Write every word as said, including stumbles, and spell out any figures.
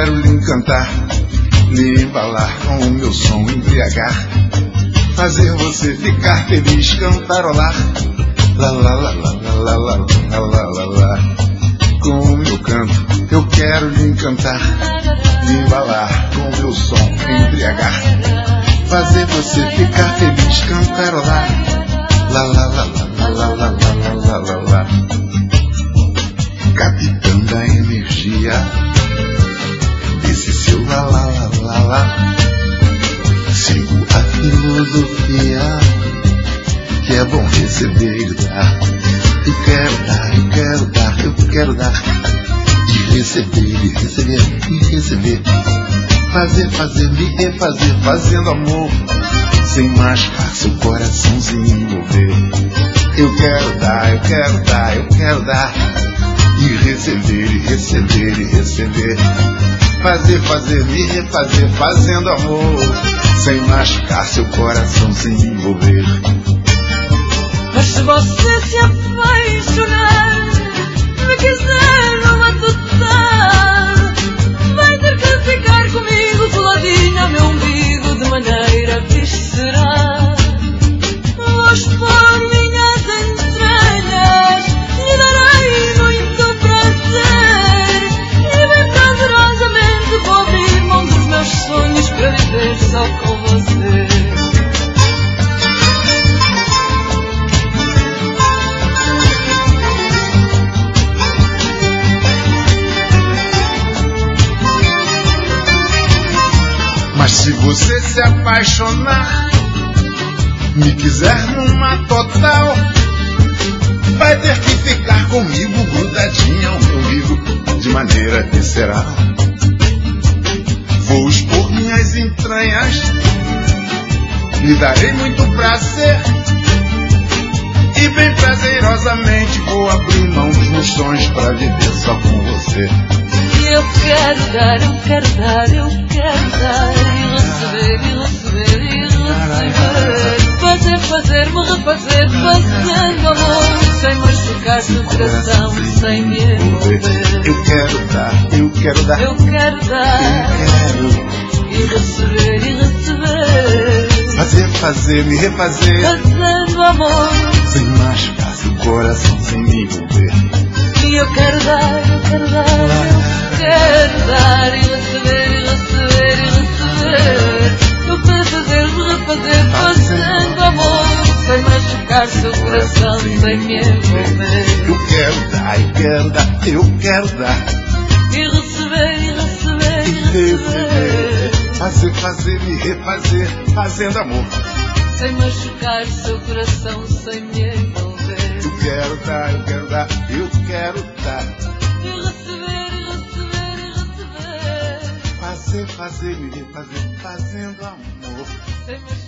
quero lhe encantar, lhe embalar com o meu som, embriagar, fazer você ficar feliz, cantarolar. Lá, lá, lá, lá, lá, lá, lá, lá, lá, lá. Com o meu canto eu quero lhe encantar, lhe embalar com o meu som, embriagar, fazer você ficar feliz, cantarolar. Lá, lá, lá, lá, lá, lá, lá, lá, lá, lá. Capitão da energia, esse seu lá, lá, lá, lá, lá. Sigo a filosofia que é bom receber e dar. Eu quero dar, eu quero dar, eu quero dar. E receber, e receber, e receber. Fazer, fazer, me refazer, fazendo amor, sem machucar seu coração, sem envolver. Eu quero dar, eu quero dar, eu quero dar. E receber, e receber, e receber. Fazer, fazer, me refazer, fazendo amor, sem machucar seu coração, sem envolver. Mas se você se apaixonar, me quiser não adotar, vai ter que ficar comigo coladinho ao meu umbigo, de maneira visceral. Vou expor minhas entranhas, lhe darei muito prazer, e bem prazerosamente vou abrir mão dos meus sonhos para viver só com você. Mas se você se apaixonar, me quiser numa total, vai ter que ficar comigo grudadinha ao meu umbigo, de maneira visceral. Vou expor minhas entranhas, lhe darei muito prazer, e bem prazerosamente vou abrir mão dos meus sonhos para viver só com você. Eu quero dar, eu quero dar, eu quero dar, e receber, e receber, e receber. Fazer, fazer, me refazer, fazendo amor, sem machucar seu coração, sem me envolver. Eu quero dar, eu quero dar, eu quero dar, eu quero. E receber, e receber. Fazer, fazer, me refazer, fazendo amor, sem machucar seu coração, sem me envolver. E eu quero dar, eu quero dar, eu quero dar, e receber, e receber, e receber. Eu quero fazer, me refazer, fazendo amor, sem machucar seu coração, sem me envolver. Eu quero dar, eu quero dar, eu quero dar. E receber, e receber, E e receber. Fazer, fazer, me refazer, fazendo amor, sem machucar seu coração, sem me envolver. Eu quero dar, eu quero dar, eu quero dar. E receber, e receber, e receber. Fazer, fazer, me refazer, fazendo amor, sem machucar